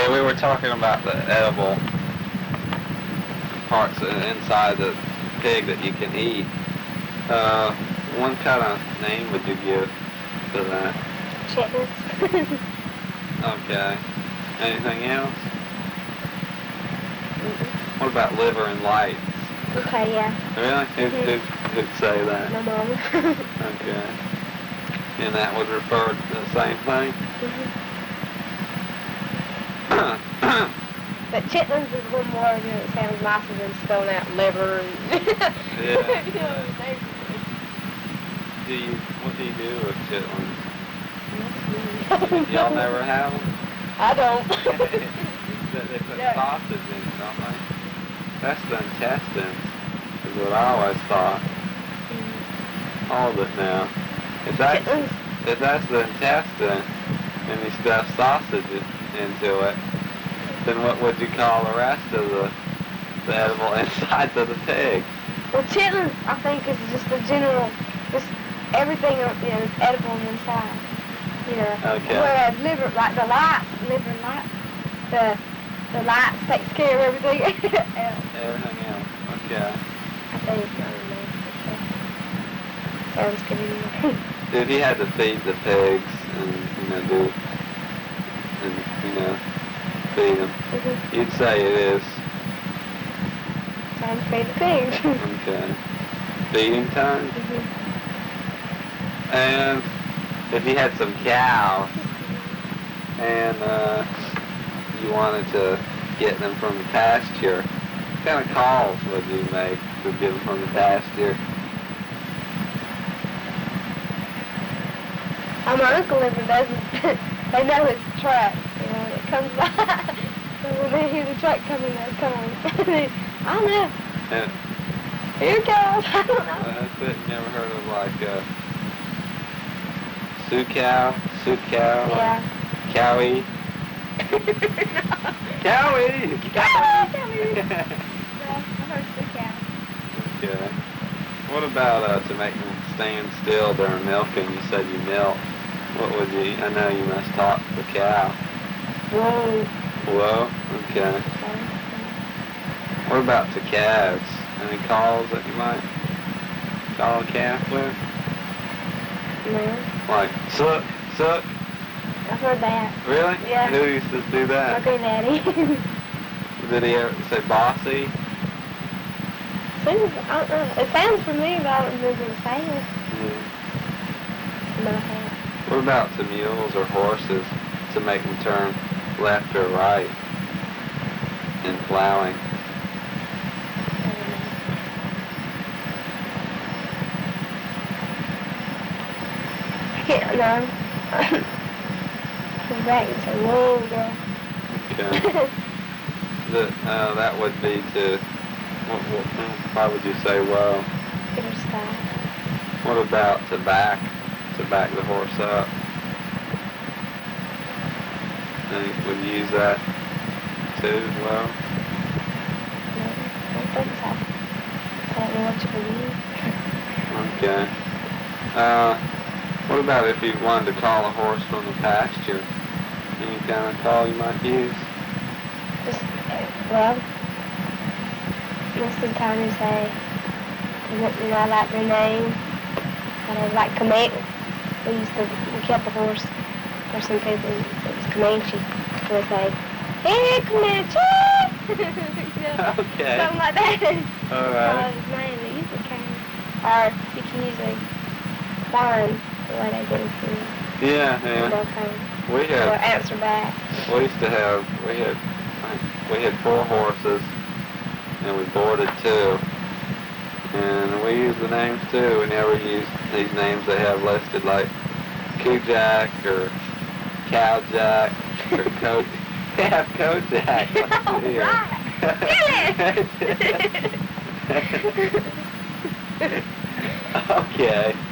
So we were talking about the edible parts inside the pig that you can eat. What kind of name would you give to that? Chitlins. Okay. Anything else? What about liver and lights? Okay, yeah. Really? Who'd say that? My mom. Okay. And that would refer to the same thing? But chitlins is a little more, it sounds nicer than spelling out liver and Yeah. you know, What do you do with chitlins? Y'all never have them? I don't. They put sausage in it, don't they? That's the intestines, is what I always thought. Hold it now. If that's the intestine, and you stuff sausage into it, then what would you call the rest of the edible insides of the pig? Well, chitlins, I think, is just a general, just everything, is edible inside. Okay. Whereas liver, like the lights, the lights takes care of everything else. Everything else. Okay. I think, I don't know, sounds good anyway. If you had to feed the pigs and feed them, you'd say it is. Time to feed the pigs. Okay. Feeding time? And if you had some cows and you wanted to get them from the pasture, what kind of calls would you make to get them from the pasture? My uncle lives in doesn't. They know his truck. It comes by. So when they hear the truck coming, they come on. I don't know. And Here it goes. I don't know. that's it. You never heard of like Sioux cow? Sioux cow? Yeah. Cowie? Cowie! Cowie! No, I heard Sioux cow. Okay. What about to make them stand still during milking? You said you milk. What would you? I know you must talk to the cow. Whoa. Whoa. Okay. What about to calves? Any calls that you might call a calf with? No. Like suck, suck. I've heard that. Really? Yeah. Who used to do My that? granddaddy. Did he ever say bossy? It sounds familiar, but I don't remember the sound. No, I haven't. What about to mules or horses to make them turn left or right in plowing? I can't know. Come back and say, whoa, girl. Okay. That would be to, why would you say whoa? Get her stop. What about to back the horse up? Would you use that too as well? No, I don't think so. I don't know what you believe. Okay. What about if you wanted to call a horse from the pasture? Any kind of call you might use? Just, well, most of the time you say, I like their name, but I like Comanche. We kept a horse for some people, it was Comanche. So they say, hey, Comanche! Okay. Something like that. All right. His name, they usually can. Or you can usually find the way they do it. Yeah. They'll answer back. We used to have, we had 4 horses, and we boarded 2. And we used the names too. We never used these names they have listed like Kojak or Cowjack or They have Kojak. Right. Okay.